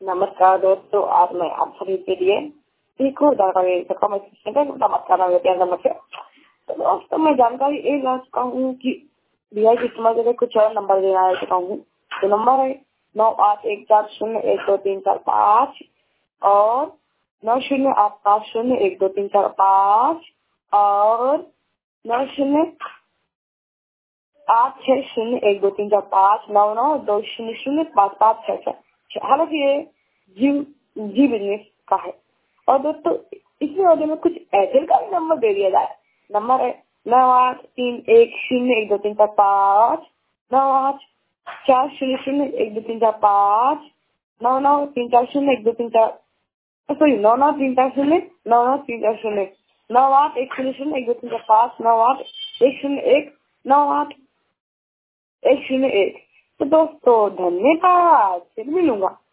नमस्कार दोस्तों, आज मैं आप सभी के लिए एक और जानकारी नमस्कार नमस्ते। तो दोस्तों मैं जानकारी ये ला चुका हूँ कि भैया की समझ में कुछ और नंबर देना है चुका हूँ। तो नंबर है 9814012345 और 9085012345 और 9086012345 9920055566। हालांकि ये जी बिजनेस का है। और दोस्तों इसमें ऑडियो में कुछ एयरटेल का भी नंबर दे दिया जाए। नंबर है 9831012345 9840012345 9934012345 सॉरी 9934099340 9810012345 98101981। तो दोस्तों धन्यवाद, फिर मिलूंगा।